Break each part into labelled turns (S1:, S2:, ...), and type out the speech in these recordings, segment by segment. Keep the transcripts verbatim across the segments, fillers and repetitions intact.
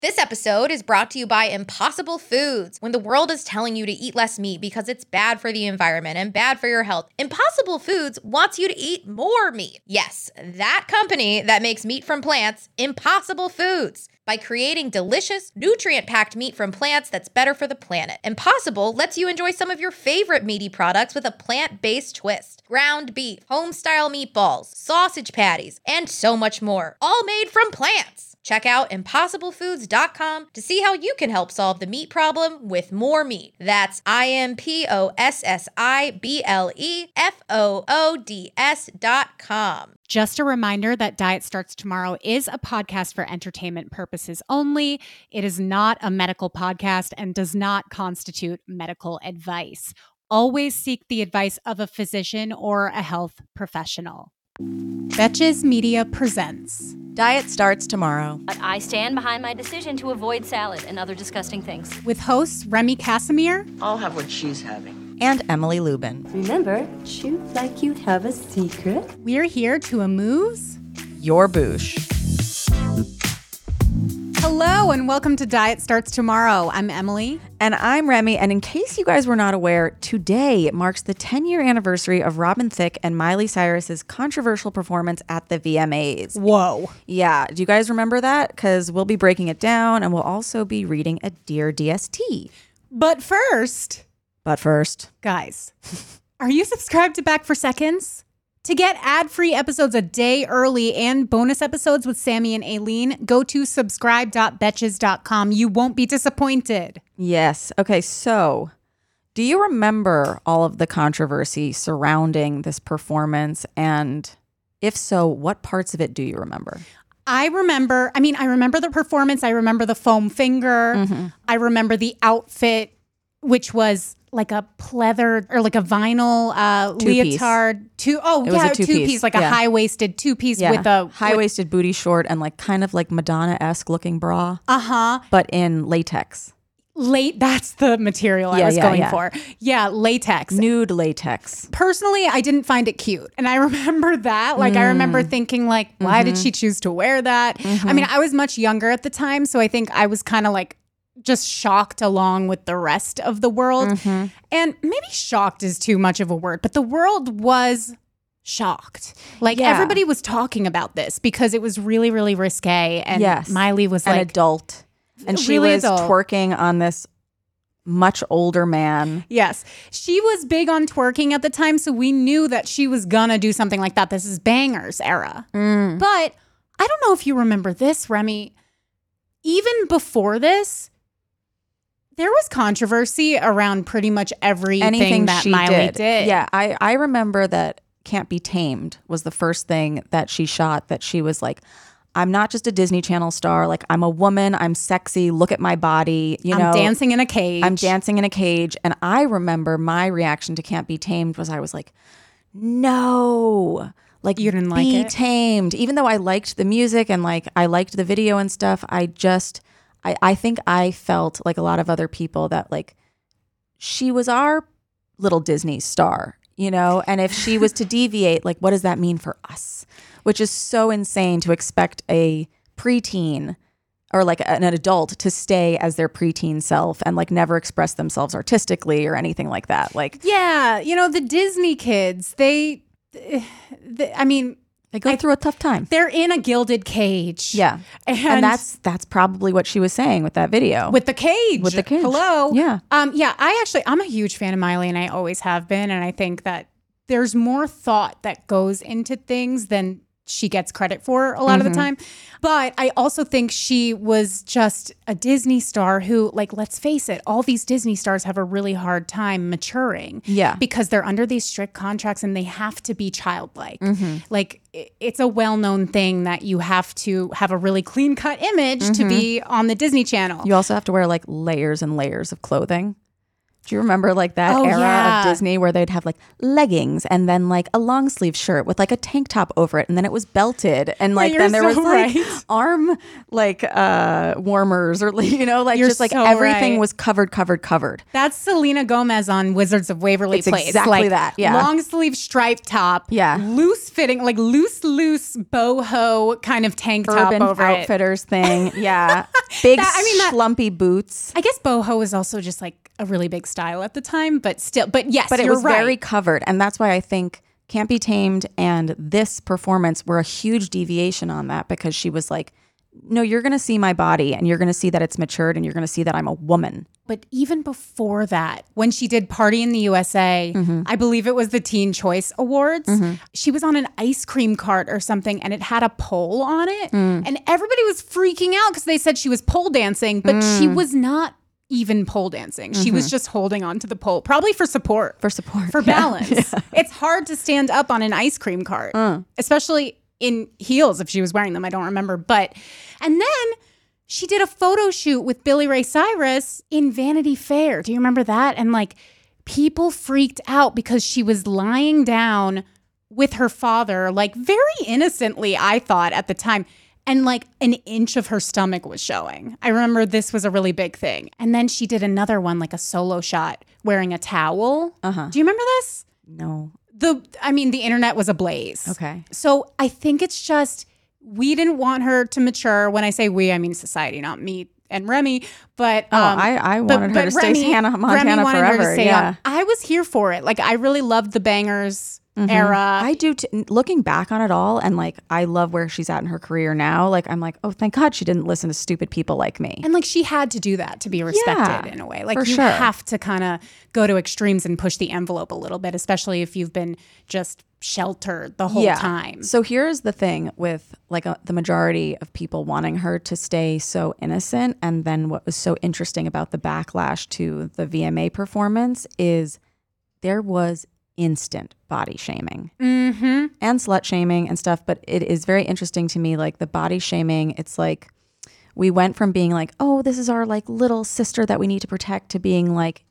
S1: This episode is brought to you by Impossible Foods. When the world is telling you to eat less meat because it's bad for the environment and bad for your health, Impossible Foods wants you to eat more meat. Yes, that company that makes meat from plants, Impossible Foods. By creating delicious, nutrient-packed meat from plants that's better for the planet. Impossible lets you enjoy some of your favorite meaty products with a plant-based twist. Ground beef, home-style meatballs, sausage patties, and so much more. All made from plants. Check out impossible foods dot com to see how you can help solve the meat problem with more meat. That's I M P O S S I B L E F O O D S dot com.
S2: Just a reminder that Diet Starts Tomorrow is a podcast for entertainment purposes only. It is not a medical podcast and does not constitute medical advice. Always seek the advice of a physician or a health professional. Betches Media presents
S3: Diet Starts Tomorrow.
S4: But I stand behind my decision to avoid salad and other disgusting things.
S2: with hosts Remy Casimir,
S5: I'll have what she's having.
S3: And Emily Lubin.
S6: Remember, shoot like you'd have a secret.
S2: we're here to amuse.
S3: Your boosh.
S2: Hello and welcome to Diet Starts Tomorrow. I'm Emily.
S3: And I'm Remy. And in case you guys were not aware, today marks the ten-year anniversary of Robin Thicke and Miley Cyrus's controversial performance at the V M As.
S2: Whoa.
S3: Yeah. Do you guys remember that? Because we'll be breaking it down and we'll also be reading a Dear D S T.
S2: But first,
S3: But first,
S2: guys, are you subscribed to Back for Seconds? To get ad-free episodes a day early and bonus episodes with Sammy and Aileen, go to subscribe dot betches dot com. You won't be disappointed.
S3: yes. Okay, so do you remember all of the controversy surrounding this performance? And if so, what parts of it do you remember?
S2: I remember, I mean, I remember the performance. I remember the foam finger.
S3: Mm-hmm.
S2: I remember the outfit, which was like a pleather or like a vinyl uh,
S3: Two-piece.
S2: leotard. Two, oh,
S3: It was
S2: yeah,
S3: a two-piece,
S2: two-piece, like
S3: yeah.
S2: a high-waisted two-piece with a...
S3: high-waisted booty short and like kind of like Madonna-esque looking bra,
S2: Uh-huh.
S3: but in latex.
S2: Late, that's the material I
S3: Yeah,
S2: was
S3: yeah,
S2: going
S3: yeah.
S2: for. Yeah, latex.
S3: Nude latex.
S2: Personally, I didn't find it cute. And I remember that. Like, I remember
S3: Mm.
S2: thinking, like, why
S3: Mm-hmm.
S2: did she choose to wear that? I mean, I was much younger at the time, so I think I was kind of like just shocked along with the rest of the world.
S3: Mm-hmm.
S2: And maybe shocked is too much of a word, but the world was shocked. Like,
S3: Yeah.
S2: everybody was talking about this because it was really, really risque. And
S3: Yes.
S2: Miley was
S3: An
S2: like,
S3: adult. And she
S2: really
S3: was
S2: adult.
S3: twerking on this much older man.
S2: yes, she was big on twerking at the time, so we knew that she was gonna do something like that. This is Bangers era.
S3: Mm.
S2: But I don't know if you remember this, Remy. Even before this, there was controversy around pretty much everything
S3: Anything
S2: that
S3: she
S2: Miley
S3: did.
S2: did.
S3: Yeah, I, I remember that Can't Be Tamed was the first thing that she shot that she was like, I'm not just a Disney Channel star. Like, I'm a woman. I'm sexy. Look at my body. You
S2: I'm
S3: know,
S2: dancing in a cage.
S3: I'm dancing in a cage. And I remember my reaction to Can't Be Tamed was I was like, no. Like,
S2: You didn't like
S3: be
S2: it?
S3: tamed. Even though I liked the music and like I liked the video and stuff, I just, I, I think I felt like a lot of other people that like she was our little Disney star, you know? And if she was to deviate, like, what does that mean for us? Which is so insane to expect a preteen or like an adult to stay as their preteen self and like never express themselves artistically or anything like that. Like,
S2: Yeah, you know, the Disney kids, they, they I mean,
S3: they go
S2: I-
S3: through a tough time.
S2: they're in a gilded cage.
S3: Yeah.
S2: And,
S3: And that's that's probably what she was saying with that video.
S2: with the cage.
S3: With the cage.
S2: Hello.
S3: Yeah.
S2: Um, yeah, I actually, I'm a huge fan of Miley and I always have been. And I think that there's more thought that goes into things than she gets credit for a lot
S3: Mm-hmm.
S2: of the time. But I also think she was just a Disney star who, like, let's face it, all these Disney stars have a really hard time maturing.
S3: Yeah.
S2: Because they're under these strict contracts and they have to be childlike.
S3: Mm-hmm.
S2: Like, i- it's a well-known thing that you have to have a really clean-cut image to be on the Disney Channel.
S3: You also have to wear like layers and layers of clothing. Do you remember like that
S2: Oh,
S3: era
S2: yeah.
S3: of Disney where they'd have like leggings and then like a long sleeve shirt with like a tank top over it and then it was belted and like
S2: you're
S3: then there
S2: so
S3: was like
S2: right.
S3: arm like uh warmers or you know like
S2: You're
S3: just like
S2: so
S3: everything
S2: right.
S3: was covered covered covered.
S2: That's Selena Gomez on Wizards of Waverly
S3: It's
S2: Place.
S3: exactly
S2: like,
S3: that, yeah.
S2: Long sleeve striped top.
S3: Yeah.
S2: Loose fitting, like loose, loose boho kind of tank top
S3: Urban
S2: over it.
S3: Outfitters thing. Yeah. Big
S2: That- I mean, that-
S3: schlumpy boots.
S2: I guess boho was also just like a really big style at the time, but still, but yes,
S3: But it
S2: you're
S3: was
S2: right.
S3: very covered. And that's why I think Can't Be Tamed and this performance were a huge deviation on that because she was like, no, you're going to see my body and you're going to see that it's matured and you're going to see that I'm a woman.
S2: But even before that, when she did Party in the U S A,
S3: Mm-hmm.
S2: I believe it was the Teen Choice Awards, she was on an ice cream cart or something and it had a pole on it.
S3: Mm.
S2: And everybody was freaking out because they said she was pole dancing, but
S3: Mm.
S2: she was not even pole dancing. She was just holding onto the pole, probably for support.
S3: Mm-hmm. For support.
S2: For
S3: Yeah.
S2: balance. It's hard to stand up on an ice cream cart,
S3: Mm.
S2: especially in heels if she was wearing them. I don't remember. But, and then she did a photo shoot with Billy Ray Cyrus in Vanity Fair. Do you remember that? And like people freaked out because she was lying down with her father, like very innocently, I thought at the time. And like an inch of her stomach was showing. I remember this was a really big thing. And then she did another one, like a solo shot wearing a towel.
S3: Uh-huh.
S2: Do you remember this?
S3: No.
S2: The, I mean, the internet was ablaze.
S3: Okay.
S2: So I think it's just, we didn't want her to mature. When I say we, I mean society, not me and Remy. But
S3: Oh,
S2: um,
S3: I, I
S2: but-
S3: wanted her
S2: but
S3: to stay
S2: Remy-
S3: Hannah
S2: Remy
S3: Montana
S2: wanted her to
S3: forever.
S2: stay
S3: Yeah.
S2: on. I was here for it. Like I really loved the Bangers era.
S3: I do. T- looking back on it all, and like, I love where she's at in her career now. Like, I'm like, oh, thank God she didn't listen to stupid people like me.
S2: And like she had to do that to be respected
S3: Yeah,
S2: in a way. Like
S3: for
S2: you
S3: sure.
S2: have to kind of go to extremes and push the envelope a little bit, especially if you've been just sheltered the whole time.
S3: So here's the thing with like a, the majority of people wanting her to stay so innocent, and then what was so interesting about the backlash to the V M A performance is there was instant body shaming
S2: Mm-hmm.
S3: and slut shaming and stuff. But it is very interesting to me, like the body shaming. It's like we went from being like, oh, this is our like little sister that we need to protect, to being like,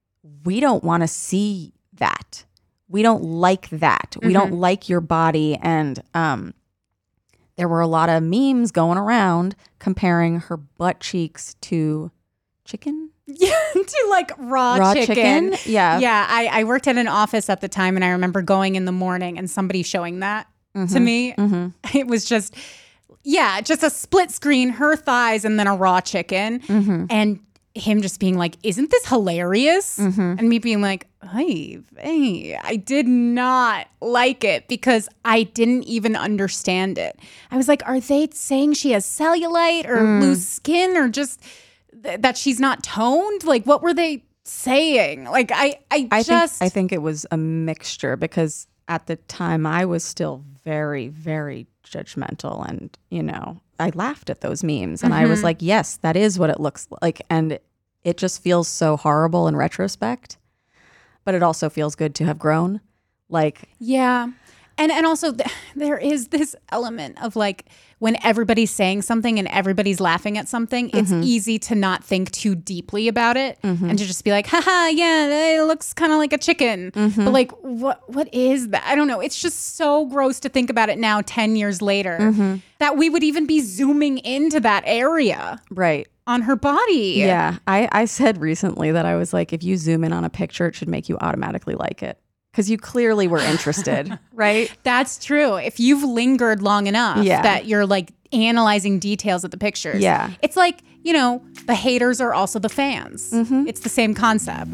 S3: we don't want to see that. We don't like that. We don't like your body. And um, there were a lot of memes going around comparing her butt cheeks to chicken.
S2: Yeah, to like raw,
S3: Raw
S2: chicken.
S3: chicken? Yeah.
S2: Yeah. I, I worked at an office at the time and I remember going in the morning and somebody showing that to me.
S3: Mm-hmm.
S2: It was just, yeah, just a split screen, her thighs and then a raw chicken.
S3: Mm-hmm.
S2: And him just being like, isn't this hilarious?
S3: Mm-hmm.
S2: And me being like, hey, hey, I did not like it because I didn't even understand it. I was like, are they saying she has cellulite or
S3: Mm.
S2: loose skin or just th- that she's not toned? Like, what were they saying? Like, I, I,
S3: I
S2: just,
S3: think I think it was a mixture because at the time I was still very, very judgmental, and you know, I laughed at those memes and I was like, yes, that is what it looks like, and it just feels so horrible in retrospect, but it also feels good to have grown. Like,
S2: yeah. And and also th- there is this element of like when everybody's saying something and everybody's laughing at something, it's easy to not think too deeply about it and to just be like, haha, yeah, it looks kind of like a chicken. But like, what what is that? I don't know. It's just so gross to think about it now, ten years later, that we would even be zooming into that area
S3: right.
S2: on her body.
S3: Yeah. I, I said recently that I was like, if you zoom in on a picture, it should make you automatically like it. Because you clearly were interested, right?
S2: That's true. If you've lingered long enough
S3: Yeah.
S2: that you're like analyzing details of the pictures.
S3: Yeah.
S2: It's like, you know, the haters are also the fans.
S3: Mm-hmm.
S2: It's the same concept.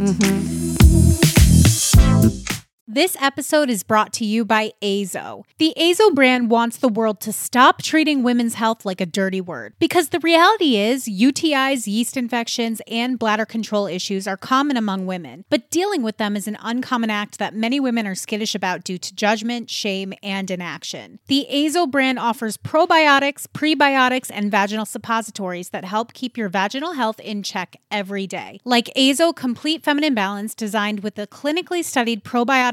S1: This episode is brought to you by Azo. The Azo brand wants the world to stop treating women's health like a dirty word. Because the reality is, U T Is, yeast infections, and bladder control issues are common among women. But dealing with them is an uncommon act that many women are skittish about due to judgment, shame, and inaction. The Azo brand offers probiotics, prebiotics, and vaginal suppositories that help keep your vaginal health in check every day. Like Azo Complete Feminine Balance, designed with a clinically studied probiotic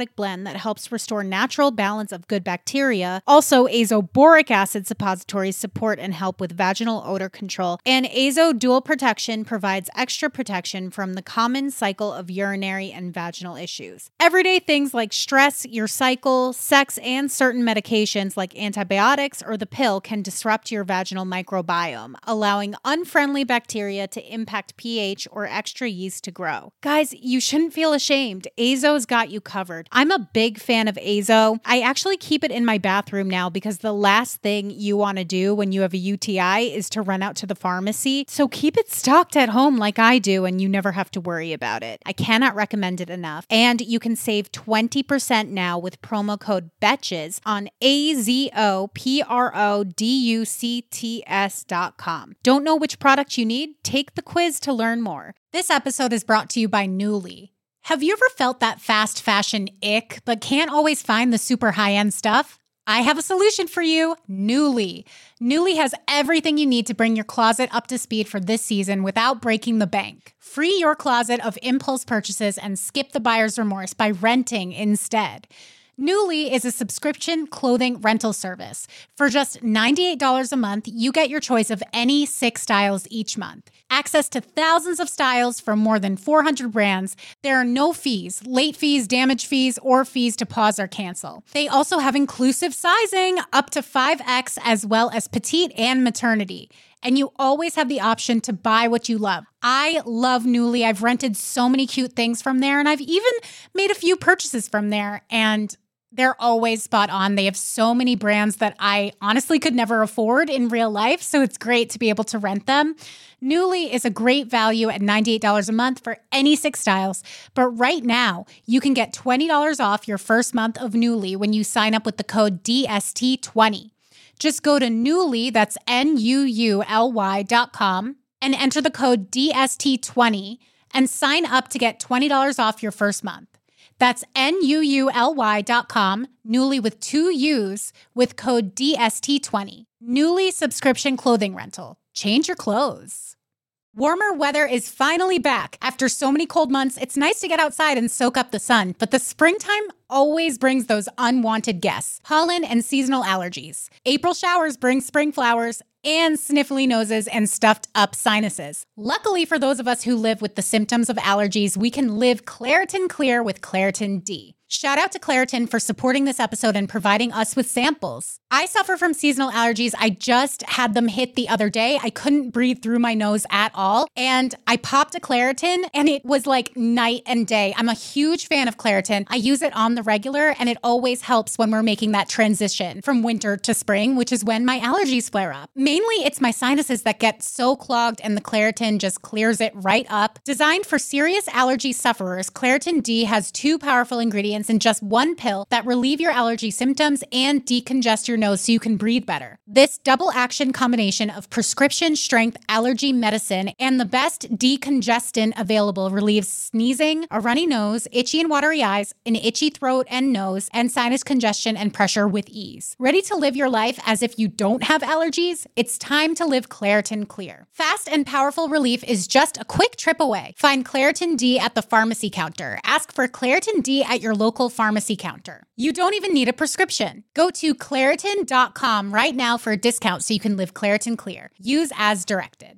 S2: probiotic blend that helps restore natural balance of good bacteria. Also, Azo Boric Acid suppositories support and help with vaginal odor control. And Azo Dual Protection provides extra protection from the common cycle of urinary and vaginal issues. Everyday things like stress, your cycle, sex, and certain medications like antibiotics or the pill can disrupt your vaginal microbiome, allowing unfriendly bacteria to impact pH or extra yeast to grow. Guys, you shouldn't feel ashamed. Azo's got you covered. I'm a big fan of Azo. I actually keep it in my bathroom now because the last thing you want to do when you have a U T I is to run out to the pharmacy. So keep it stocked at home like I do and you never have to worry about it. I cannot recommend it enough. And you can save twenty percent now with promo code BETCHES on A Z O P R O D U C T S dot com. Don't know which product you need? Take the quiz to learn more. This episode is brought to you by Nuuly. Have you ever felt that fast fashion ick, but can't always find the super high-end stuff? I have a solution for you, Nuuly. Nuuly has everything you need to bring your closet up to speed for this season without breaking the bank. Free your closet of impulse purchases and skip the buyer's remorse by renting instead. Nuuly is a subscription clothing rental service. For just ninety-eight dollars a month, you get your choice of any six styles each month. Access to thousands of styles from more than four hundred brands. There are no fees, late fees, damage fees, or fees to pause or cancel. They also have inclusive sizing, up to five X, as well as petite and maternity. And you always have the option to buy what you love. I love Nuuly. I've rented so many cute things from there, and I've even made a few purchases from there, and they're always spot on. They have so many brands that I honestly could never afford in real life, so it's great to be able to rent them. Nuuly is a great value at ninety-eight dollars a month for any six styles. But right now, you can get twenty dollars off your first month of Nuuly when you sign up with the code D S T twenty. Just go to Nuuly, that's N U U L Y dot com, and enter the code D S T twenty and sign up to get twenty dollars off your first month. That's N U U L Y dot com, Nuuly with two U's, with code D S T twenty. Nuuly subscription clothing rental. Change your clothes. Warmer weather is finally back. After so many cold months, it's nice to get outside and soak up the sun, but the springtime always brings those unwanted guests, pollen and seasonal allergies. April showers bring spring flowers and sniffly noses and stuffed up sinuses. Luckily for those of us who live with the symptoms of allergies, we can live Claritin Clear with Claritin D. Shout out to Claritin for supporting this episode and providing us with samples. I suffer from seasonal allergies. I just had them hit the other day. I couldn't breathe through my nose at all. And I popped a Claritin and it was like night and day. I'm a huge fan of Claritin. I use it on the regular and it always helps when we're making that transition from winter to spring, which is when my allergies flare up. Mainly it's my sinuses that get so clogged and the Claritin just clears it right up. Designed for serious allergy sufferers, Claritin D has two powerful ingredients in just one pill that relieve your allergy symptoms and decongest your nose so you can breathe better. This double action combination of prescription strength allergy medicine and the best decongestant available relieves sneezing, a runny nose, itchy and watery eyes, an itchy throat and nose, and sinus congestion and pressure with ease. Ready to live your life as if you don't have allergies? It's time to live Claritin Clear. Fast and powerful relief is just a quick trip away. Find Claritin D at the pharmacy counter. Ask for Claritin D at your local pharmacy counter. You don't even need a prescription. Go to Claritin dot com right now for a discount so you can live Claritin Clear. Use as directed.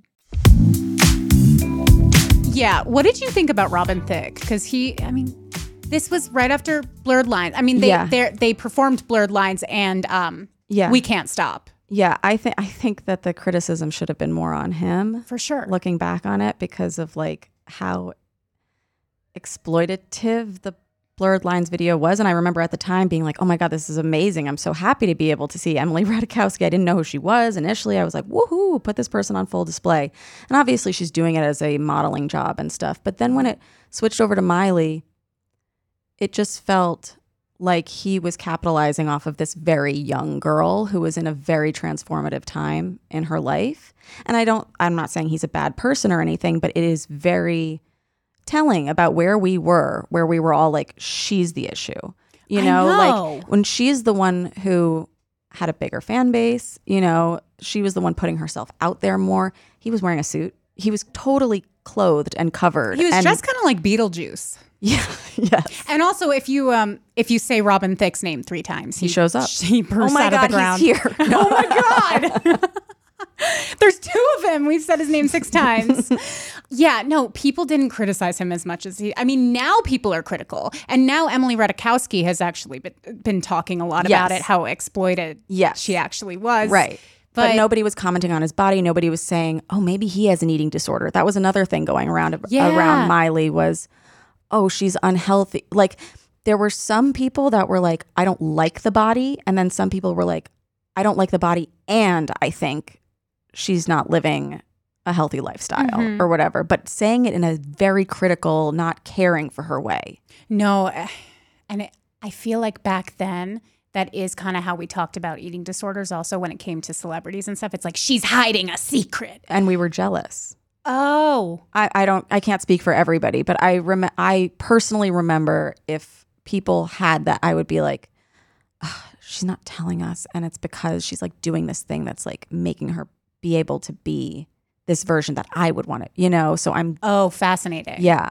S3: Yeah, what did you think about Robin Thicke? Because he, I mean,
S2: this was right after Blurred Lines. I mean, they
S3: Yeah.
S2: they they performed Blurred Lines and um,
S3: Yeah.
S2: We Can't Stop.
S3: yeah, I think I think that the criticism should have been more on him.
S2: For sure.
S3: Looking back on it, because of like how exploitative the Blurred Lines video was. And I remember at the time being like, oh my God, this is amazing. I'm so happy to be able to see Emily Ratajkowski. I didn't know who she was. Initially, I was like, woohoo, put this person on full display. And obviously she's doing it as a modeling job and stuff. But then when it switched over to Miley, it just felt like he was capitalizing off of this very young girl who was in a very transformative time in her life. And I don't, I'm not saying he's a bad person or anything, but it is very telling about where we were, where we were all like, she's the issue. You know,
S2: I know.
S3: like when she's the one who had a bigger fan base, you know, she was the one putting herself out there more. He was wearing a suit. He was totally clothed and covered.
S2: He was
S3: and
S2: just kind of like Beetlejuice.
S3: Yeah. Yes.
S2: And also, if you um if you say Robin Thicke's name three times,
S3: He shows up.
S2: He bursts
S3: Oh my
S2: out
S3: God,
S2: of the ground.
S3: he's here.
S2: Oh my God. There's two of him. We've said his name six times. Yeah, no, people didn't criticize him as much as he. I mean, now people are critical, and now Emily Ratajkowski has actually been, been talking a lot
S3: Yes.
S2: about it, how exploited
S3: Yes.
S2: she actually was.
S3: Right. But,
S2: But,
S3: nobody was commenting on his body. Nobody was saying, oh, maybe he has an eating disorder. That was another thing going around
S2: Yeah.
S3: around Miley was, oh, she's unhealthy. Like there were some people that were like, I don't like the body. And then some people were like, I don't like the body. And I think she's not living a healthy lifestyle
S2: Mhm.
S3: or whatever. But saying it in a very critical, not caring for her way.
S2: No, eh, and it, I feel like back then, that is kind of how we talked about eating disorders also when it came to celebrities and stuff. It's like, she's hiding a secret.
S3: And we were jealous.
S2: Oh.
S3: I, I don't I can't speak for everybody, but I rem- I personally remember if people had that, I would be like, "Ugh, she's not telling us, and it's because she's like doing this thing that's like making her be able to be this version that I would want to, you know. So I'm
S2: Oh, fascinating.
S3: yeah.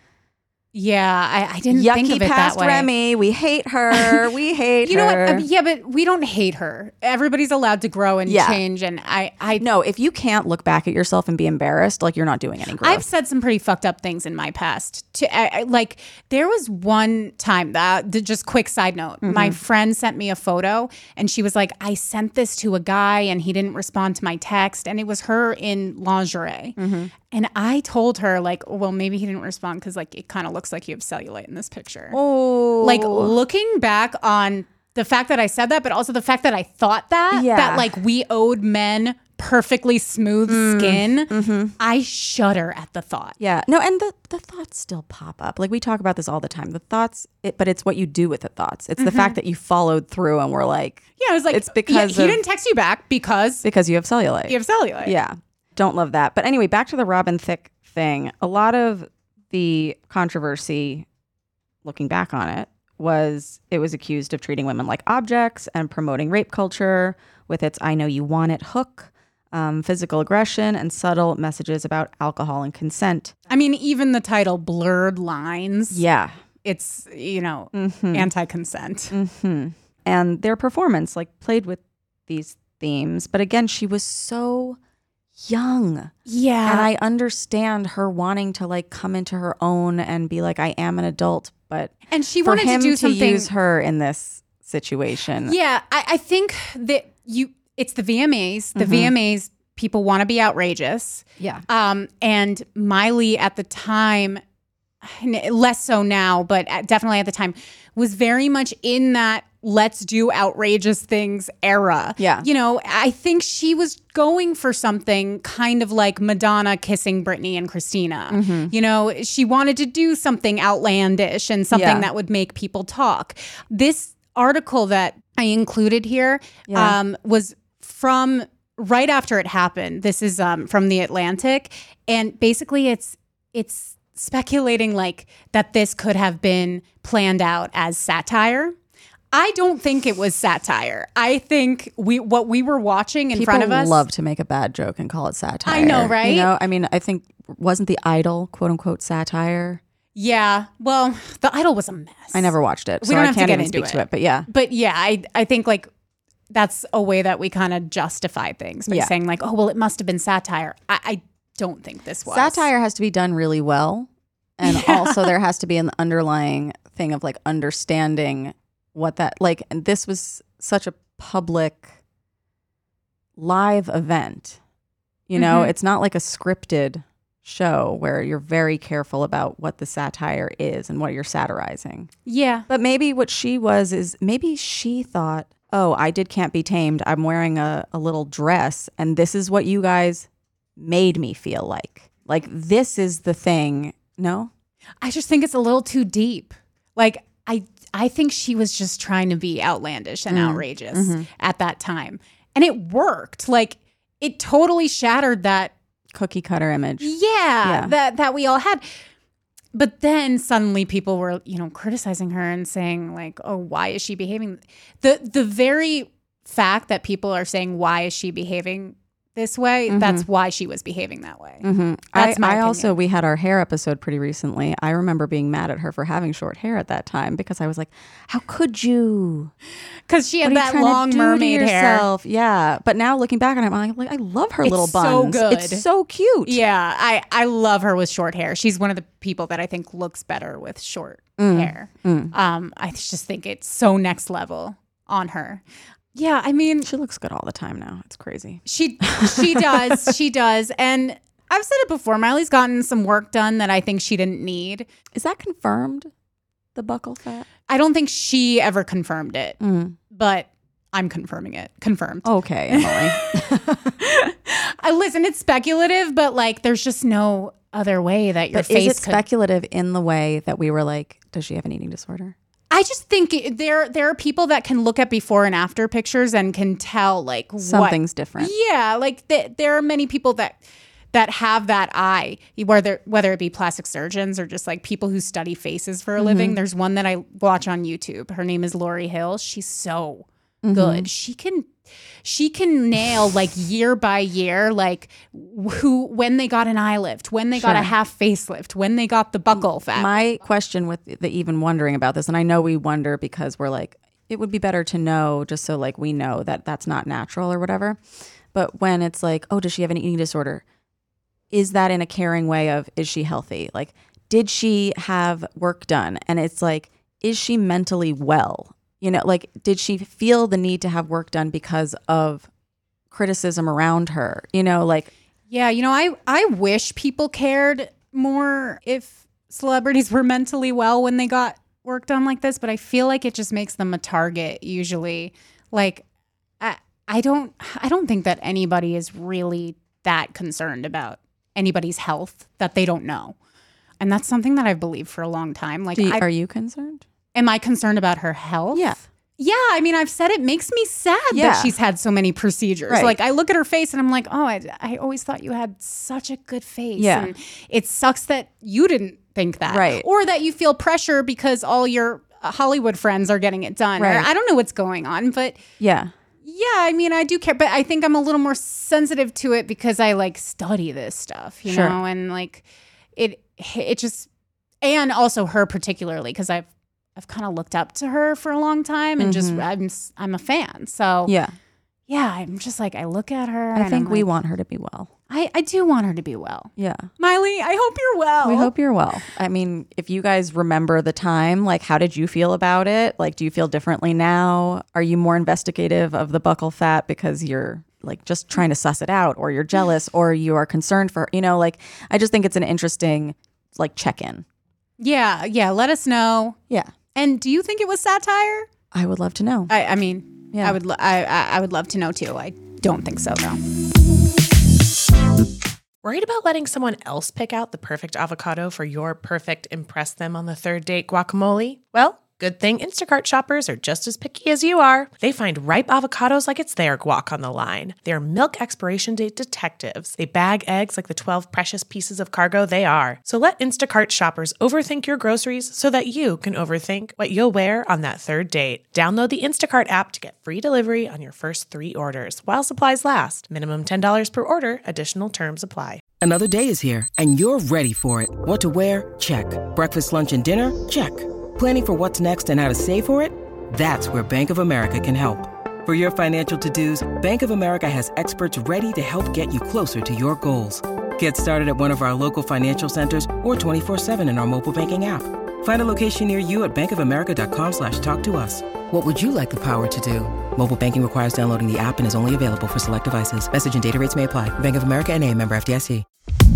S2: Yeah, I, I didn't
S3: Yucky
S2: think of it
S3: past
S2: that way.
S3: Remy. We hate her. We hate
S2: You know what?
S3: her.
S2: Uh, yeah, but we don't hate her. Everybody's allowed to grow and
S3: Yeah.
S2: change. And I, I,
S3: No, if you can't look back at yourself and be embarrassed, like you're not doing any growth.
S2: I've said some pretty fucked up things in my past. To I, I- like, there was one time that the- just quick side note.
S3: Mm-hmm.
S2: My friend sent me a photo, and she was like, "I sent this to a guy, and he didn't respond to my text, and it was her in lingerie."
S3: Mm-hmm.
S2: And I told her, like, well, maybe he didn't respond because, like, it kind of looks like you have cellulite in this picture.
S3: oh,
S2: Like, looking back on the fact that I said that, but also the fact that I thought that,
S3: Yeah.
S2: that, like, we owed men perfectly smooth skin, I shudder at the thought.
S3: yeah, no, and the, the thoughts still pop up. Like we talk about this all the time. The thoughts, it, but it's what you do with the thoughts. It's the fact that you followed through and were like,
S2: Yeah, I was like,
S3: It's because
S2: yeah, he
S3: of-
S2: didn't text you back because
S3: because you have cellulite.
S2: you have cellulite.
S3: Yeah, don't love that. But anyway, back to the Robin Thicke thing. A lot of the controversy, looking back on it, was it was accused of treating women like objects and promoting rape culture with its "I know you want it" hook. Um, physical aggression and subtle messages about alcohol and consent.
S2: I mean, even the title "Blurred Lines,"
S3: Yeah.
S2: it's, you know,
S3: Mm-hmm.
S2: anti-consent.
S3: Mm-hmm. And their performance like played with these themes. But again, she was so young.
S2: Yeah.
S3: And I understand her wanting to like come into her own and be like, I am an adult. But
S2: and she
S3: for
S2: wanted
S3: him
S2: to do
S3: to
S2: something.
S3: use her in this situation.
S2: Yeah, I, I think that you. It's the V M As. The
S3: Mm-hmm.
S2: V M As. People want to be outrageous.
S3: Yeah.
S2: Um, and Miley at the time, less so now, but at- definitely at the time, was very much in that let's do outrageous things era.
S3: Yeah.
S2: You know, I think she was going for something kind of like Madonna kissing Britney and Christina.
S3: Mm-hmm.
S2: You know, she wanted to do something outlandish and something
S3: Yeah.
S2: that would make people talk. This article that I included here
S3: Yeah.
S2: um, was from right after it happened. This is um, from The Atlantic, and basically it's it's speculating like that this could have been planned out as satire. I don't think it was satire. I think we what we were watching in
S3: People
S2: front of us.
S3: love to make a bad joke and call it satire.
S2: I know, right?
S3: You know, I mean, I think wasn't The Idol quote unquote satire?
S2: Yeah. Well, The Idol was a mess.
S3: I never watched it,
S2: We
S3: so
S2: don't
S3: I
S2: have to
S3: can't
S2: get
S3: even
S2: into
S3: speak
S2: it.
S3: to it. But yeah,
S2: But yeah, I I think like that's a way that we kind of justify things by
S3: Yeah.
S2: saying like, oh well, it must have been satire. I, I don't think this was
S3: satire has to be done really well, and
S2: Yeah.
S3: also there has to be an underlying thing of like understanding what that like. And this was such a public live event. You know,
S2: Mhm.
S3: it's not like a scripted show where you're very careful about what the satire is and what you're satirizing.
S2: Yeah.
S3: But maybe what she was is maybe she thought, oh, I did Can't Be Tamed. I'm wearing a, a little dress, and this is what you guys made me feel like. Like, this is the thing. No?
S2: I just think it's a little too deep. Like I I think she was just trying to be outlandish and outrageous at that time. And it worked. Like it totally shattered that
S3: Cookie cutter image.
S2: yeah,
S3: Yeah.
S2: that that we all had. But then suddenly people were, you know, criticizing her and saying like, "Oh, why is she behaving?" The the very fact that people are saying why is she behaving this way,
S3: Mm-hmm.
S2: that's why she was behaving that way.
S3: Mm-hmm.
S2: That's
S3: I,
S2: my
S3: I
S2: opinion.
S3: also, we had our hair episode pretty recently. I remember being mad at her for having short hair at that time because I was like, how could you?
S2: Because she had
S3: What are you
S2: that
S3: trying to
S2: long
S3: do to
S2: mermaid hair.
S3: yourself? Yeah. But now looking back on it, I'm like, I love her
S2: It's
S3: little
S2: so
S3: buns.
S2: good.
S3: It's so cute.
S2: Yeah, I, I love her with short hair. She's one of the people that I think looks better with short
S3: Mm.
S2: hair. Um, I just think it's so next level on her. Yeah, I mean,
S3: She looks good all the time now. It's crazy.
S2: she she does, she does, and I've said it before. Miley's gotten some work done that I think she didn't need.
S3: Is that confirmed? The buckle fat?
S2: I don't think she ever confirmed it,
S3: Mm.
S2: but I'm confirming it. Confirmed.
S3: Okay, Emily.
S2: I listen, it's speculative, but like, there's just no other way that your
S3: But
S2: face
S3: is it
S2: could.
S3: speculative in the way that we were like, does she have an eating disorder?
S2: I just think it- there there are people that can look at before and after pictures and can tell like
S3: Something's
S2: what,
S3: different.
S2: Yeah, like th- there are many people that that have that eye, whether whether it be plastic surgeons or just like people who study faces for a
S3: Mm-hmm.
S2: living. There's one that I watch on YouTube. Her name is Lori Hill. She's so
S3: Mm-hmm.
S2: good. She can she can nail like year by year, like who when they got an eye lift, when they got a
S3: Sure.
S2: half facelift, when they got the buckle fat.
S3: My question with the even wondering about this, and I know we wonder because we're like, it would be better to know just so like we know that that's not natural or whatever. But when it's like, oh, does she have an eating disorder? Is that in a caring way of, is she healthy? Like, did she have work done? And it's like, is she mentally well? You know, like, did she feel the need to have work done because of criticism around her? You know, like,
S2: Yeah, you know, I I wish people cared more if celebrities were mentally well when they got work done like this, but I feel like it just makes them a target usually. Like I I don't I don't think that anybody is really that concerned about anybody's health that they don't know. And that's something that I've believed for a long time. Like
S3: do you,
S2: I,
S3: are you concerned?
S2: am I concerned about her health?
S3: Yeah.
S2: Yeah, I mean, I've said it makes me sad
S3: Yeah.
S2: that she's had so many procedures.
S3: Right.
S2: Like, I look at her face and I'm like, oh, I, I always thought you had such a good face.
S3: Yeah.
S2: And it sucks that you didn't think that.
S3: Right.
S2: Or that you feel pressure because all your Hollywood friends are getting it done. Or
S3: Right.
S2: I don't know what's going on, but
S3: Yeah.
S2: yeah, I mean, I do care. But I think I'm a little more sensitive to it because I like study this stuff, you
S3: Sure.
S2: know? And like, it, it just, and also her particularly, because I've, I've kind of looked up to her for a long time and just I'm I'm a fan. So
S3: Mm-hmm. Yeah.
S2: yeah, I'm just like I look at her.
S3: I
S2: and
S3: think
S2: I'm
S3: we
S2: like,
S3: want her to be well.
S2: I I do want her to be well.
S3: Yeah.
S2: Miley, I hope you're well.
S3: We hope you're well. I mean, if you guys remember the time, like, how did you feel about it? Like, do you feel differently now? Are you more investigative of the buckle fat because you're like just trying to suss it out, or you're jealous, or you are concerned for, you know, like, I just think it's an interesting, like, check-in.
S2: Yeah, yeah. Let us know.
S3: Yeah.
S2: And do you think it was satire?
S3: I would love to know.
S2: I, I mean,
S3: Yeah.
S2: I would. lo- I, I I would love to know too. I don't think so though.
S7: Worried about letting someone else pick out the perfect avocado for your perfect impress them on the third date guacamole? Well, good thing Instacart shoppers are just as picky as you are. They find ripe avocados like it's their guac on the line. They're milk expiration date detectives. They bag eggs like the twelve precious pieces of cargo they are. So let Instacart shoppers overthink your groceries so that you can overthink what you'll wear on that third date. Download the Instacart app to get free delivery on your first three orders while supplies last. Minimum ten dollars per order. Additional terms apply.
S8: Another day is here, and you're ready for it. What to wear? Check. Breakfast, lunch, and dinner? Check. Planning for what's next and how to save for it? That's where Bank of America can help. For your financial to-dos, Bank of America has experts ready to help get you closer to your goals. Get started at one of our local financial centers or twenty-four seven in our mobile banking app. Find a location near you at bankofamerica.com slash talk to us. What would you like the power to do? Mobile banking requires downloading the app and is only available for select devices. Message and data rates may apply. Bank of America N A, member F D I C.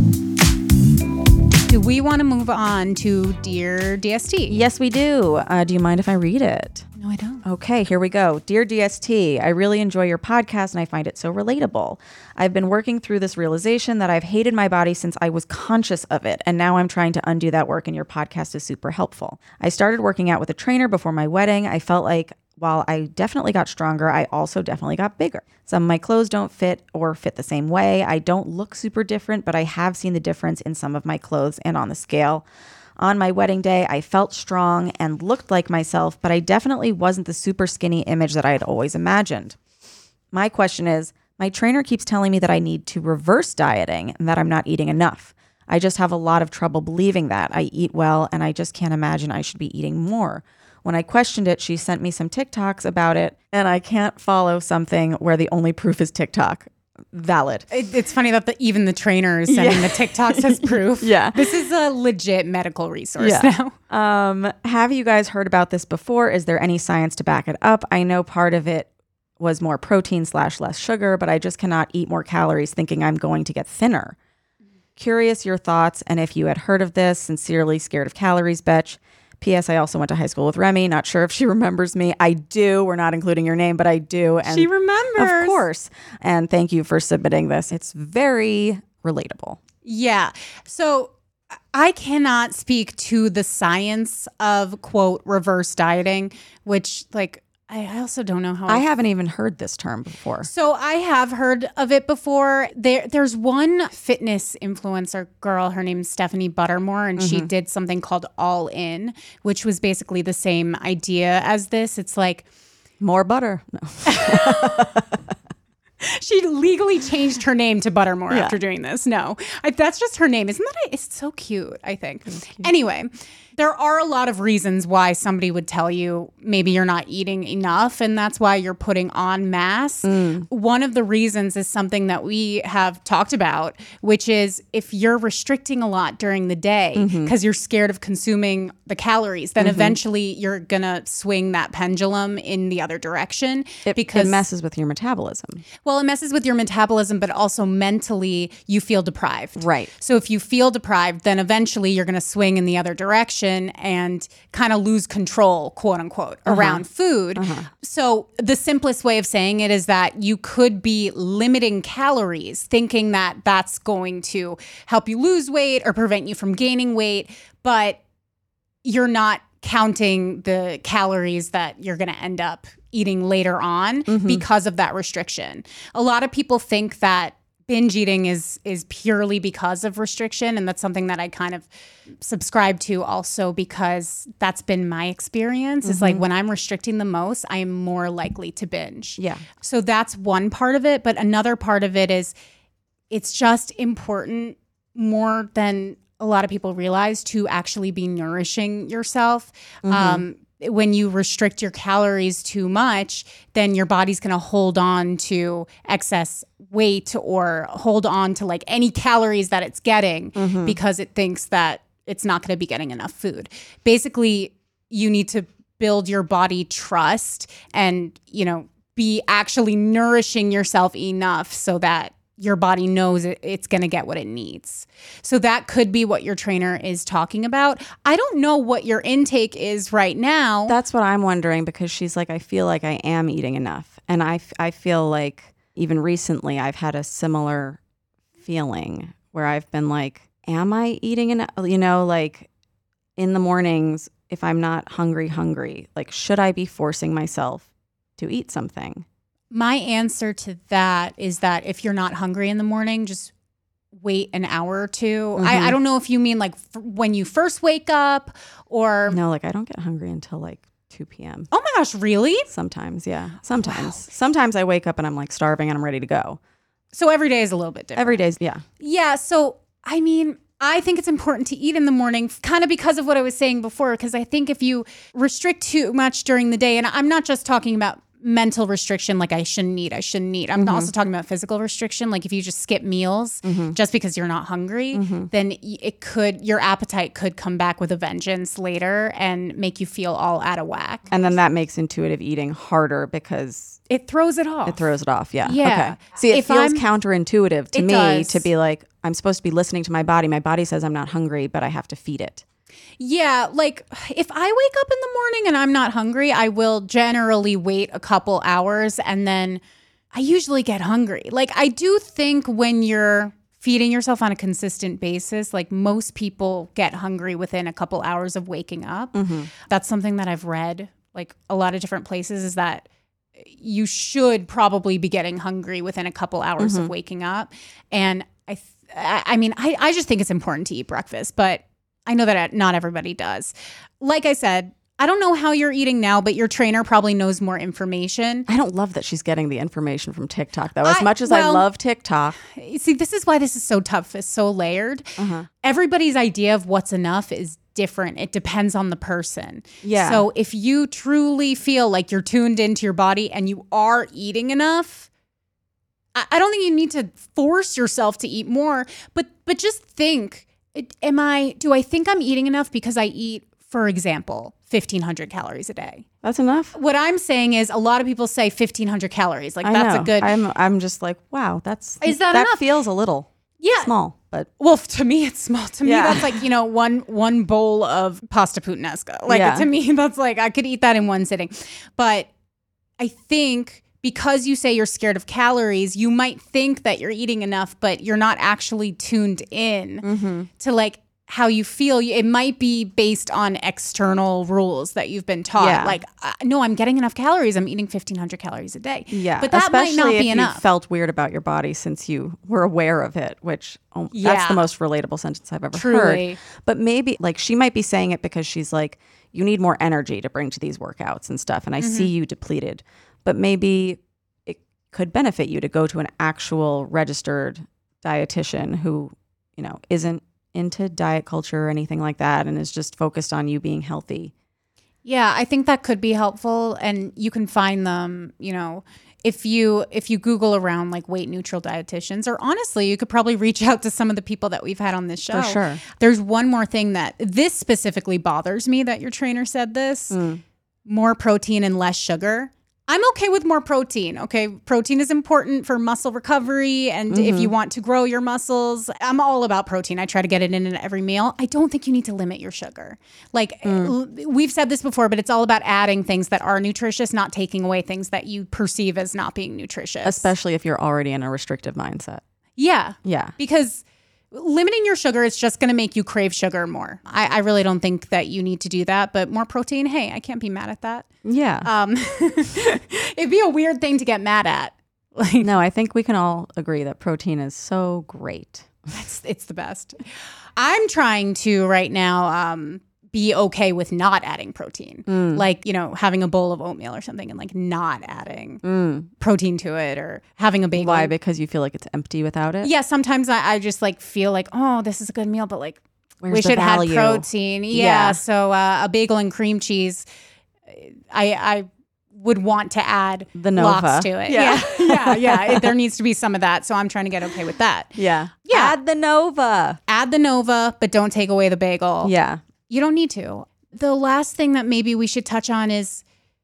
S2: Do we want to move on to Dear D S T?
S3: Yes, we do. Uh, do you mind if I read it?
S2: No, I don't.
S3: Okay, here we go. Dear D S T, I really enjoy your podcast and I find it so relatable. I've been working through this realization that I've hated my body since I was conscious of it, and now I'm trying to undo that work, and your podcast is super helpful. I started working out with a trainer before my wedding. I felt like while I definitely got stronger, I also definitely got bigger. Some of my clothes don't fit or fit the same way. I don't look super different, but I have seen the difference in some of my clothes and on the scale. On my wedding day, I felt strong and looked like myself, but I definitely wasn't the super skinny image that I had always imagined. My question is, My trainer keeps telling me that I need to reverse dieting and that I'm not eating enough. I just have a lot of trouble believing that. I eat well and I just can't imagine I should be eating more. When I questioned it, she sent me some TikToks about it, and I can't follow something where the only proof is TikTok. Valid.
S2: It, it's funny that the, even the trainer is sending
S3: Yeah.
S2: the TikToks as proof.
S3: Yeah.
S2: This is a legit medical resource
S3: Yeah.
S2: now.
S3: Um, have you guys heard about this before? Is there any science to back it up? I know part of it was more protein slash less sugar, but I just cannot eat more calories thinking I'm going to get thinner. Curious your thoughts, and if you had heard of this. Sincerely, Scared of Calories, Betch. P S. I also went to high school with Remy. Not sure if she remembers me. I do. We're not including your name, but I do. And
S2: She remembers.
S3: Of course. And thank you for submitting this. It's very relatable.
S2: Yeah. So I cannot speak to the science of, quote, reverse dieting, which, like, I also don't know how.
S3: I haven't even heard this term before.
S2: So I have heard of it before. There, there's one fitness influencer girl. Her name's Stephanie Buttermore, and she did something called All In, which was basically the same idea as this. It's like
S3: More butter. No.
S2: she legally changed her name to Buttermore
S3: Yeah.
S2: after doing this. No, I, that's just her name. Isn't that? A, it's so cute. I think. Anyway, there are a lot of reasons why somebody would tell you maybe you're not eating enough, and that's why you're putting on mass.
S3: Mm.
S2: One of the reasons is something that we have talked about, which is if you're restricting a lot during the day because
S3: Mm-hmm.
S2: you're scared of consuming the calories, then eventually you're gonna swing that pendulum in the other direction.
S3: It,
S2: because
S3: it messes with your metabolism.
S2: Well, it messes with your metabolism, but also mentally you feel deprived.
S3: Right.
S2: So if you feel deprived, then eventually you're going to swing in the other direction and kind of lose control, quote unquote,
S3: Uh-huh.
S2: around food. So the simplest way of saying it is that you could be limiting calories, thinking that that's going to help you lose weight or prevent you from gaining weight, but you're not counting the calories that you're going to end up eating later on because of that restriction. A lot of people think that binge eating is is purely because of restriction, and that's something that I kind of subscribe to also because that's been my experience. Is like when I'm restricting the most, I am more likely to binge.
S3: Yeah.
S2: So that's one part of it, but another part of it is it's just important more than a lot of people realize to actually be nourishing yourself. Um, when you restrict your calories too much, then your body's going to hold on to excess weight or hold on to like any calories that it's getting because it thinks that it's not going to be getting enough food. Basically, you need to build your body trust and, you know, be actually nourishing yourself enough so that your body knows it, it's going to get what it needs. So that could be what your trainer is talking about. I don't know what your intake is right now.
S3: That's what I'm wondering, because she's like, I feel like I am eating enough. And I, f- I feel like even recently I've had a similar feeling where I've been like, am I eating enough? You know, like in the mornings, if I'm not hungry, hungry, like should I be forcing myself to eat something?
S2: My answer to that is that if you're not hungry in the morning, just wait an hour or two. I, I don't know if you mean like f- when you first wake up or...
S3: No, like I don't get hungry until like two p.m.
S2: Oh my gosh, really?
S3: Sometimes, yeah. Sometimes. Sometimes I wake up and I'm like starving and I'm ready to go.
S2: So every day is a little bit different.
S3: Every day's, yeah.
S2: Yeah, so I mean, I think it's important to eat in the morning kind of because of what I was saying before, because I think if you restrict too much during the day, and I'm not just talking about mental restriction, like I shouldn't eat, I shouldn't eat. I'm also talking about physical restriction. Like if you just skip meals just because you're not hungry, then y- it could, your appetite could come back with a vengeance later and make you feel all out of whack.
S3: And then that makes intuitive eating harder because
S2: It throws it off.
S3: it throws it off. Yeah.
S2: Yeah.
S3: Okay. See, it
S2: If
S3: feels
S2: I'm-
S3: counterintuitive to
S2: It
S3: me
S2: does.
S3: to be like, I'm supposed to be listening to my body. My body says I'm not hungry, but I have to feed it.
S2: Yeah, like if I wake up in the morning and I'm not hungry, I will generally wait a couple hours and then I usually get hungry. Like I do think when you're feeding yourself on a consistent basis, like most people get hungry within a couple hours of waking up. That's something that I've read like a lot of different places, is that you should probably be getting hungry within a couple hours of waking up. And I th- I I mean, I, I just think it's important to eat breakfast, but I know that not everybody does. Like I said, I don't know how you're eating now, but your trainer probably knows more information.
S3: I don't love that she's getting the information from TikTok, though. As
S2: I,
S3: much as
S2: well,
S3: I love TikTok.
S2: See, this is why this is so tough. It's so layered.
S3: Uh-huh.
S2: Everybody's idea of what's enough is different. It depends on the person.
S3: Yeah.
S2: So if you truly feel like you're tuned into your body and you are eating enough, I, I don't think you need to force yourself to eat more. But but just think, am I? Do I think I'm eating enough because I eat, for example, fifteen hundred calories a day?
S3: That's enough?
S2: What I'm saying is a lot of people say fifteen hundred calories. Like
S3: I
S2: that's
S3: know.
S2: a good.
S3: I'm I'm just like, wow, that's
S2: Is that
S3: that
S2: enough?
S3: feels a little
S2: Yeah.
S3: small, but
S2: Well, to me, it's small. To me,
S3: Yeah.
S2: that's like, you know, one one bowl of pasta puttanesca. Like,
S3: Yeah.
S2: to me, that's like, I could eat that in one sitting. But I think because you say you're scared of calories, you might think that you're eating enough, but you're not actually tuned in
S3: mm-hmm.
S2: to like how you feel. It might be based on external rules that you've been taught.
S3: Yeah.
S2: Like, uh, no, I'm getting enough calories. I'm eating fifteen hundred calories a day.
S3: yeah.
S2: But that
S3: Especially
S2: might not
S3: if
S2: be
S3: you
S2: enough.
S3: felt weird about your body since you were aware of it, which oh, that's
S2: Yeah.
S3: the most relatable sentence I've ever
S2: Truly.
S3: heard. But maybe like she might be saying it because she's like, you need more energy to bring to these workouts and stuff. And I
S2: Mm-hmm.
S3: see you depleted. But maybe it could benefit you to go to an actual registered dietitian who, you know, isn't into diet culture or anything like that and is just focused on you being healthy.
S2: Yeah, I think that could be helpful, and you can find them, you know, if you if you Google around like weight neutral dietitians, or honestly, you could probably reach out to some of the people that we've had on this show.
S3: For sure.
S2: There's one more thing that this specifically bothers me that your trainer said this.
S3: Mm.
S2: More protein and less sugar. I'm okay with more protein. Okay. Protein is important for muscle recovery. And
S3: Mm-hmm.
S2: if you want to grow your muscles, I'm all about protein. I try to get it in at every meal. I don't think you need to limit your sugar. Like
S3: Mm.
S2: l- we've said this before, but it's all about adding things that are nutritious, not taking away things that you perceive as not being nutritious.
S3: Especially if you're already in a restrictive mindset.
S2: Yeah.
S3: Yeah.
S2: Because limiting your sugar is just going to make you crave sugar more. I, I really don't think that you need to do that. But more protein, hey, I can't be mad at that.
S3: Yeah.
S2: Um, it'd be a weird thing to get mad at. Like,
S3: No, I think we can all agree that protein is so great.
S2: it's, it's the best. I'm trying to right now um, be okay with not adding protein.
S3: Mm.
S2: Like, you know, having a bowl of oatmeal or something and like not adding
S3: Mm.
S2: protein to it, or having a bagel.
S3: Why? Because you feel like it's empty without it?
S2: Yeah, sometimes I, I just like feel like, oh, this is a good meal, but like,
S3: Where's
S2: wish
S3: the
S2: it had
S3: value?
S2: protein. Yeah.
S3: Yeah.
S2: So uh, a bagel and cream cheese, I I would want to add
S3: The Nova.
S2: lox to it.
S3: Yeah.
S2: Yeah, yeah, yeah. It- there needs to be some of that. So I'm trying to get okay with that.
S3: Yeah.
S2: Yeah.
S3: Add the Nova.
S2: Add the Nova, but don't take away the bagel.
S3: Yeah.
S2: You don't need to. The last thing that maybe we should touch on is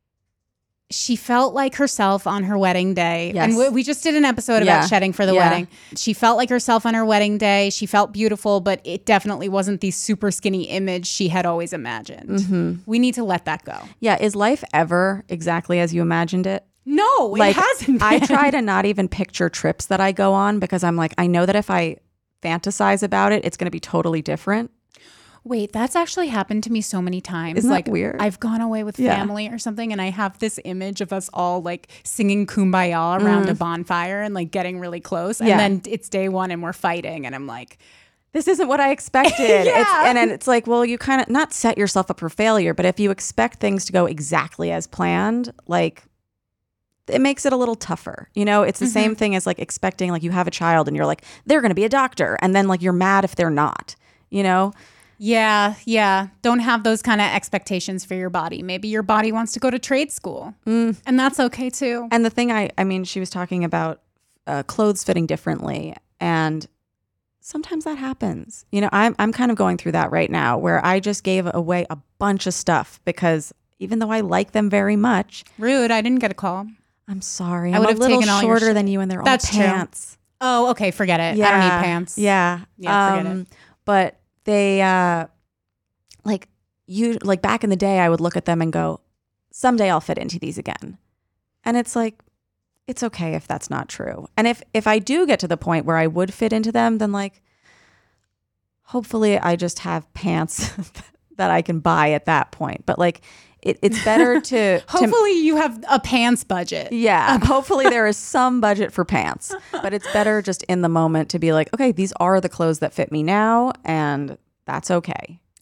S2: she felt like herself on her wedding day.
S3: Yes.
S2: And we, we just did an episode
S3: Yeah.
S2: about shedding for the
S3: Yeah.
S2: wedding. She felt like herself on her wedding day. She felt beautiful, but it definitely wasn't the super skinny image she had always imagined.
S3: Mm-hmm.
S2: We need to let that go.
S3: Yeah. Is life ever exactly as you imagined it?
S2: No,
S3: Like,
S2: it hasn't.
S3: I
S2: been.
S3: try to not even picture trips that I go on because I'm like, I know that if I fantasize about it, it's going to be totally different.
S2: Wait, that's actually happened to me so many times.
S3: Isn't that
S2: like
S3: weird?
S2: I've gone away with
S3: Yeah.
S2: family or something, and I have this image of us all like singing "Kumbaya" around a bonfire and like getting really close. And
S3: Mm. Yeah.
S2: then it's day one, and we're fighting, and I'm like,
S3: This isn't what I expected.
S2: Yeah.
S3: It's, and then it's like, well, you kind of not set yourself up for failure, but if you expect things to go exactly as planned, like it makes it a little tougher. You know, it's the
S2: Mm-hmm.
S3: same thing as like expecting like you have a child and you're like, they're going to be a doctor. And then like you're mad if they're not, you know?
S2: yeah, yeah. Don't have those kind of expectations for your body. Maybe your body wants to go to trade school,
S3: Mm.
S2: and that's okay too.
S3: And the thing I, I mean, she was talking about uh, clothes fitting differently, and sometimes that happens. You know, I'm I'm kind of going through that right now, where I just gave away a bunch of stuff because even though I like them very much,
S2: Rude. I didn't get a call.
S3: I'm sorry,
S2: I
S3: I'm
S2: would
S3: a
S2: have
S3: little
S2: taken all your
S3: shorter
S2: shit.
S3: than you, and they're
S2: That's
S3: all
S2: true.
S3: pants.
S2: Oh, okay. Forget it. I don't need pants.
S3: Yeah,
S2: Yeah, forget it.
S3: But they, uh, like you, like back in the day, I would look at them and go, "Someday I'll fit into these again," and it's like, it's okay if that's not true. And if if I do get to the point where I would fit into them, then like, hopefully I just have pants that I can buy at that point. But like, it, it's better to to
S2: Hopefully, you have a pants budget.
S3: yeah, hopefully there is some budget for pants, but it's better just in the moment to be like, okay, these are the clothes that fit me now, and that's okay.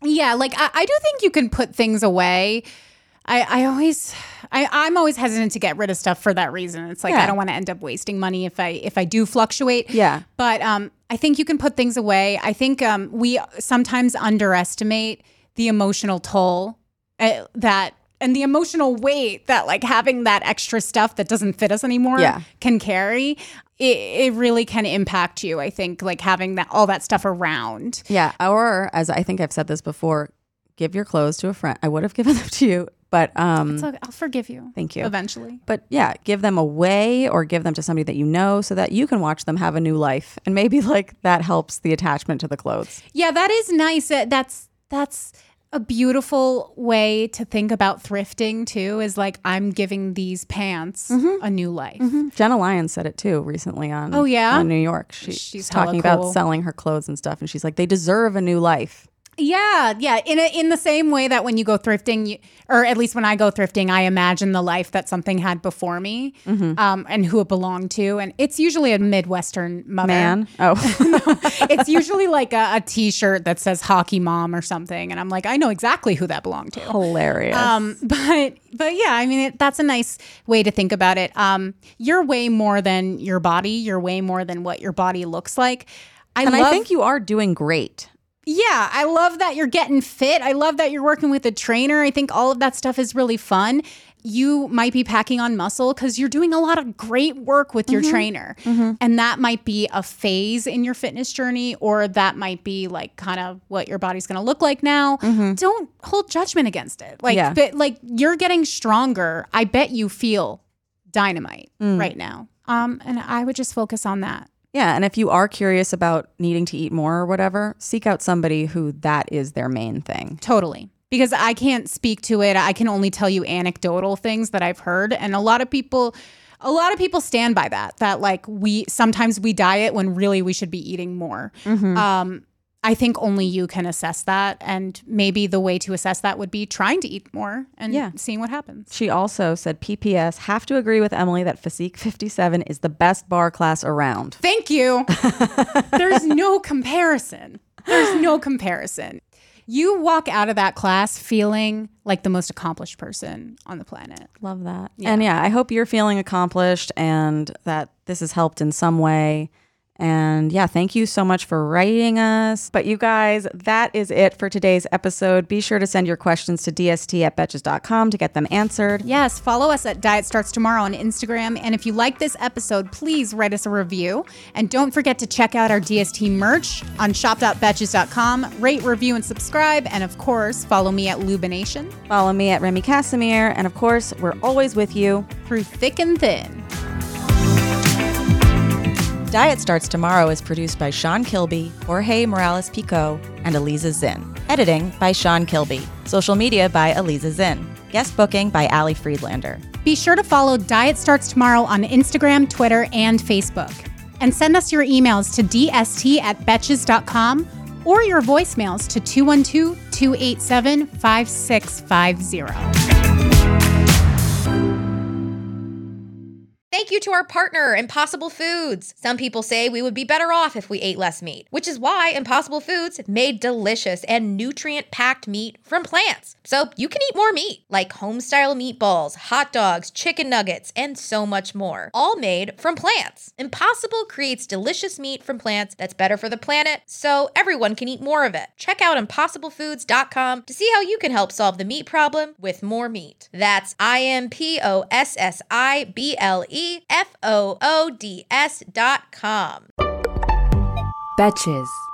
S2: Yeah, like I, I do think you can put things away. I, I always, I, I'm always hesitant to get rid of stuff for that reason. It's like
S3: Yeah.
S2: I don't want to end up wasting money if I if I do fluctuate.
S3: Yeah.
S2: But um, I think you can put things away. I think um, we sometimes underestimate the emotional toll uh, that and the emotional weight that like having that extra stuff that doesn't fit us anymore
S3: Yeah.
S2: can carry. It, it really can impact you. I think like having that all that stuff around.
S3: Yeah. Or as I think I've said this before, give your clothes to a friend. I would have given them to you, but um,
S2: So I'll forgive you.
S3: Thank you.
S2: Eventually.
S3: But yeah, give them away or give them to somebody that you know so that you can watch them have a new life. And maybe like that helps the attachment to the clothes.
S2: Yeah, that is nice. Uh, That's that's a beautiful way to think about thrifting too. Is like I'm giving these pants a new life.
S3: Jenna Lyons said it too recently on,
S2: Oh, yeah?
S3: on New York. She,
S2: She's
S3: she's
S2: hella
S3: talking
S2: cool.
S3: about selling her clothes and stuff. And she's like, they deserve a new life.
S2: Yeah, yeah. In a, in the same way that when you go thrifting, you, or at least when I go thrifting, I imagine the life that something had before me, um, and who it belonged to, and it's usually a Midwestern mother.
S3: Man. Oh,
S2: It's usually like a, a T-shirt that says "Hockey Mom" or something, and I'm like, I know exactly who that belonged to.
S3: hilarious.
S2: Um, but but yeah, I mean it, that's a nice way to think about it. Um, you're way more than your body. You're way more than what your body looks like. I
S3: and
S2: love,
S3: I think you are doing great.
S2: yeah, I love that you're getting fit. I love that you're working with a trainer. I think all of that stuff is really fun. You might be packing on muscle because you're doing a lot of great work with your trainer. And that might be a phase in your fitness journey, or that might be like kind of what your body's going to look like now. Don't hold judgment against it. Like,
S3: Yeah.
S2: but, like you're getting stronger. I bet you feel dynamite right now. Um, and I would just focus on that.
S3: Yeah. And if you are curious about needing to eat more or whatever, seek out somebody who that is their main thing.
S2: Totally. Because I can't speak to it. I can only tell you anecdotal things that I've heard. And a lot of people, a lot of people stand by that, that like we, sometimes we diet when really we should be eating more. Um, I think only you can assess that. And maybe the way to assess that would be trying to eat more and
S3: Yeah.
S2: seeing what happens.
S3: She also said, P P S, have to agree with Emily that Physique fifty-seven is the best bar class around.
S2: Thank you. There's no comparison. There's no comparison. You walk out of that class feeling like the most accomplished person on the planet.
S3: Love that. And yeah, I hope you're feeling accomplished and that this has helped in some way. And yeah, thank you so much for writing us. But you guys, that is it for today's episode. Be sure to send your questions to d s t at betches dot com to get them answered.
S2: Yes, follow us at Diet Starts Tomorrow on Instagram. And if you like this episode, please write us a review. And don't forget to check out our D S T merch on shop dot betches dot com. Rate, review, and subscribe. And of course, follow me at Lubination.
S3: Follow me at Remy Casimir. And of course, we're always with you.
S2: Through thick and thin.
S3: Diet Starts Tomorrow is produced by Sean Kilby, Jorge Morales-Pico, and Eliza Zinn. Editing by Sean Kilby. Social media by Eliza Zinn. Guest booking by Ali Friedlander.
S2: Be sure to follow Diet Starts Tomorrow on Instagram, Twitter, and Facebook. And send us your emails to d s t at betches dot com or your voicemails to two one two, two eight seven, five six five zero.
S1: Thank you to our partner, Impossible Foods. Some people say we would be better off if we ate less meat, which is why Impossible Foods made delicious and nutrient-packed meat from plants. So you can eat more meat, like home-style meatballs, hot dogs, chicken nuggets, and so much more, all made from plants. Impossible creates delicious meat from plants that's better for the planet, so everyone can eat more of it. Check out impossible foods dot com to see how you can help solve the meat problem with more meat. That's I M P O S S I B L E F O O D S dot com.
S6: Betches.